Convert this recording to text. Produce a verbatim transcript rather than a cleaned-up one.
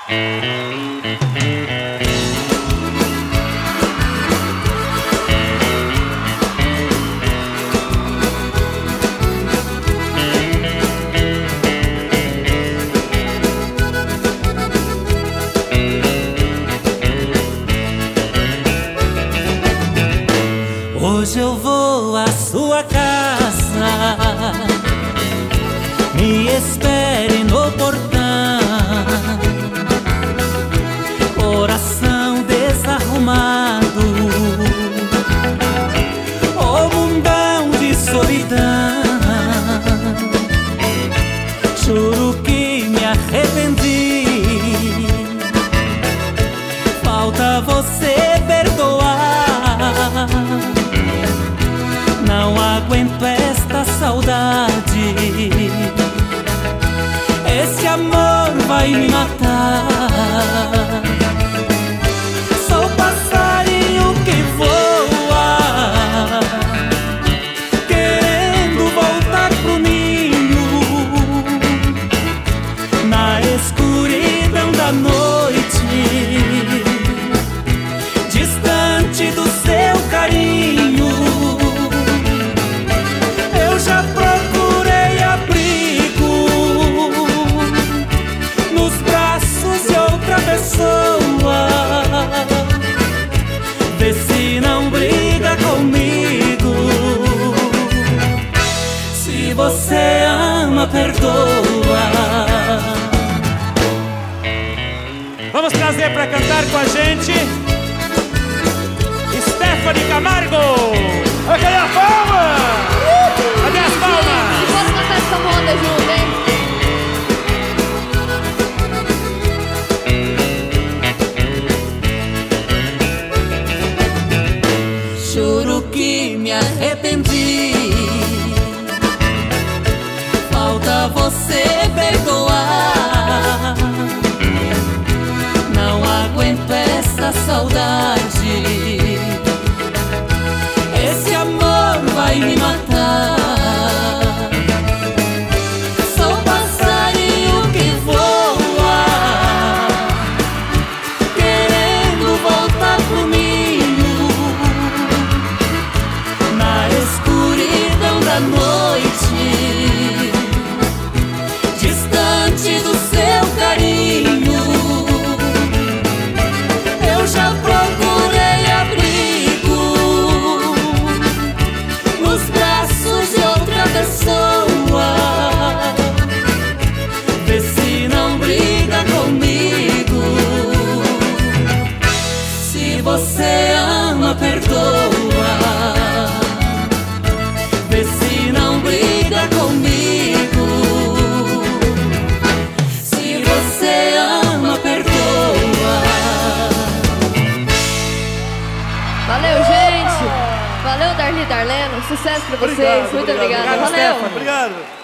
Hoje eu vou à sua casa, me espere no portão. Coração desarrumado, oh mundão de solidão. Juro que me arrependi, falta você perdoar. Não aguento esta saudade, esse amor vai me matar. Sou passarinho que voa, querendo voltar pro ninho, na escuridão da noite, distante do seu carinho. Já procurei abrigo nos braços de outra pessoa. Vê se não briga comigo. Se você ama, perdoa. Vamos trazer para cantar com a gente Stephanie Camargo. Cadê a palma? Cadê as palmas? Bora cantar essa moda junto, hein? Juro que me arrependi, falta você perdoar. Não aguento essa saudade, esse amor vai me matar. Sou passarinho que voa, querendo voltar pro ninho, na escuridão da noite, distante do seu carinho. Eu já procurei abrigo nos braços de outra pessoa. Vê se não briga comigo. Se você ama, perdoa. Vê se não briga comigo. Se você ama, perdoa. Valeu, gente! Valeu, Darli Darleno! Sucesso pra vocês! Obrigado, Muito obrigado. obrigada! Obrigado, Valeu! Stephanie. Obrigado!